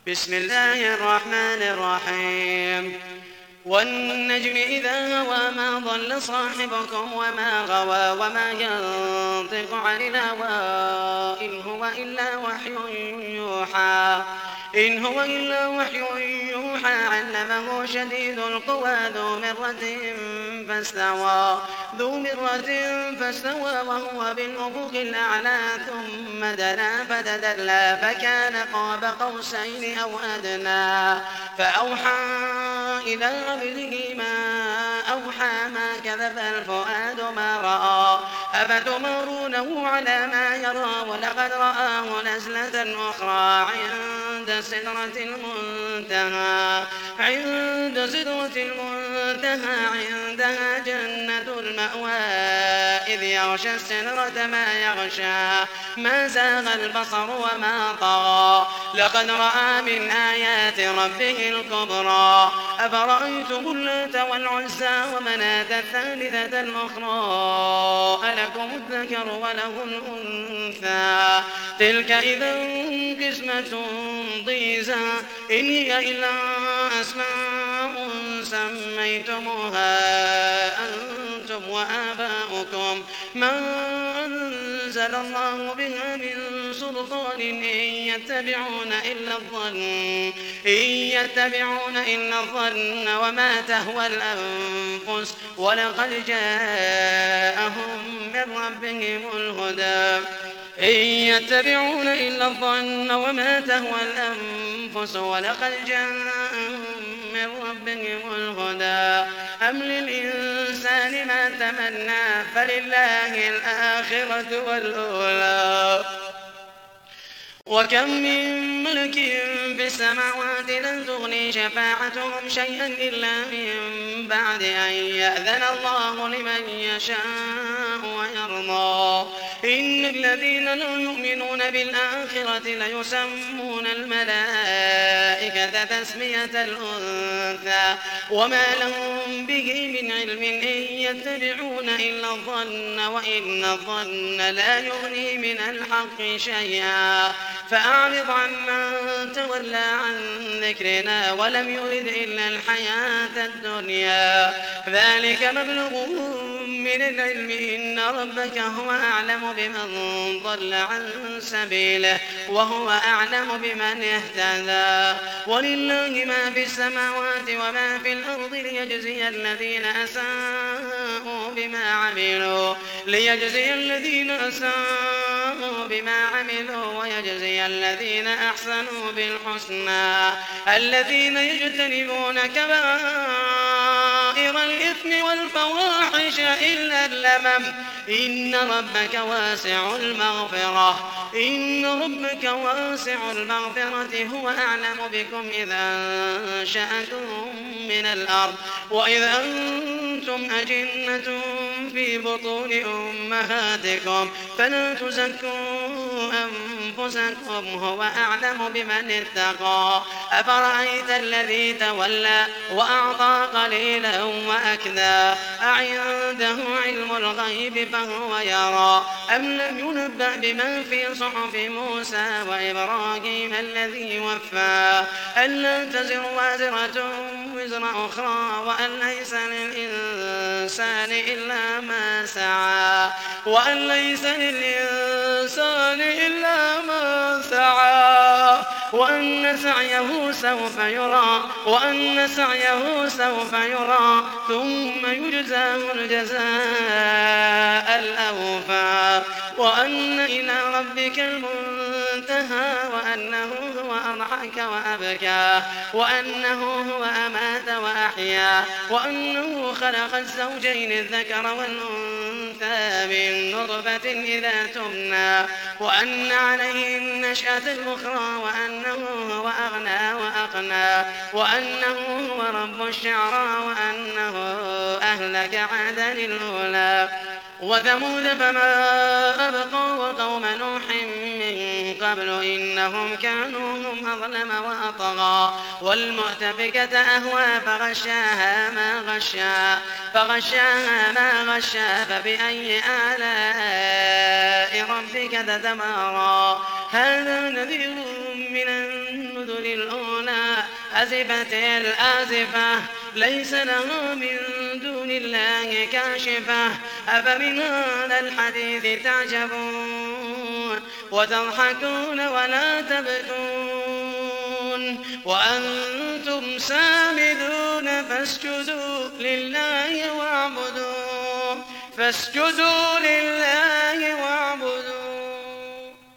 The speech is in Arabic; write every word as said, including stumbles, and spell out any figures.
بسم الله الرحمن الرحيم والنجم إذا هوى ما ضل صاحبكم وما غوى وما ينطق عن الهوى إن هو إلا وحي يوحى إن هو إلا وحي يوحى علمه شديد القوى ذو مرة فاستوى ذو مرة فاستوى وهو بالأفق الأعلى ثم دنا فتدلى فكان قاب قوسين أو أدنى فأوحى إلى عبده ما أوحى ما كذب الفؤاد ما رأى أفتمارونه على ما يرى ولقد رآه نزلة أخرى عند سدرة المنتهى عند سدرة المنتهى عندها جنة المأوى إذ يغشى السدرة ما يغشى ما زاغ البصر وما طغى لقد رأى من آيات ربه الكبرى أفرأيتم اللات والعزى ومناة الثالثة الأخرى ألكم الذكر وله الأنثى تلك إذا قسمة ضيزى إن هي إلا أسماء سميتموها أنتم وآباؤكم ما أنزل الله بها من سلطان إن يتبعون إلا الظن إن يتبعون إلا الظن وما تهوى الأنفس ولقد جاءهم من ربهم الهدى إن يتبعون إلا الظن وما تهوى الأنفس ولقد جاءهم من ربهم الهدى أم للإنسان ما تمنى فلله الآخرة والأولى وكم من ملك في السماوات لن تغني شفاعتهم شيئا إلا من بعد أن يأذن الله لمن يشاء ويرضى إن الذين لا يؤمنون بالآخرة ليسمون الملائكة تسمية الأنثى وما لهم به من علم إن يتبعون إلا الظن وإن الظن لا يغني من الحق شيئا فأعرض عمن تولى عن ذكرنا ولم يرد إلا الحياة الدنيا ذلك مبلغهم من العلم إن ربك هو أعلم بمن ضل عن سبيله وهو أعلم بمن اهتدى ولله ما في السماوات وما في الأرض ليجزي الذين أساءوا بما عملوا ليجزي الذين أساءوا بما عملوا ويجزي الذين أحسنوا بالحسنى الذين يجتنبون كبائر الإثم والفواحش إلا اللمم إن ربك واسع المغفرة إن ربك واسع المغفرة هو أعلم بكم إذا أنشأكم من الأرض وإذ أنتم أجنة في بطون أمهاتكم فلا تزكوا أنفسكم هو أعلم بمن اتقى أفرأيت الذي تولى وأعطى قليلا وأكدى أعنده علم الغيب فهو يرى أم لم ينبأ بما في صحف موسى وإبراهيم الذي وفى ألا تزر وازرة وزر أخرى وأن ليس للإنسان إلا ما سعى وأن ليس للإنسان إلا ما سعى وأن سعيه سوف يرى وأن سعيه سوف يرى ثم يجزاه الجزاء الأوفى وأن إلى ربك المنتهى وأنه هو أضحك وأبكى وأنه هو أمات وأحيا وأنه خلق الزوجين الذكر والأنثى من نطفة إذا تمنى وأن عليه النشأة الأخرى وأنه هو أغنى وأقنى وأنه هو رب الشعرى وأنه أهلك عادا الأولى وثمود فما أبقى وقوم نوح من قبل إنهم كانوا هم أظلم وأطغى والمؤتفكة أهوى فغشاها ما غشا فغشاها ما غشا فبأي آلاء ربك تتمارى هذا نذير من النذر بالأذن الأولى أزفت الآزفة ليس له من دون الله كاشفة أفمن هذا الحديث تعجبون وتضحكون ولا تبكون وأنتم سامدون فاسجدوا لله واعبدوا فاسجدوا لله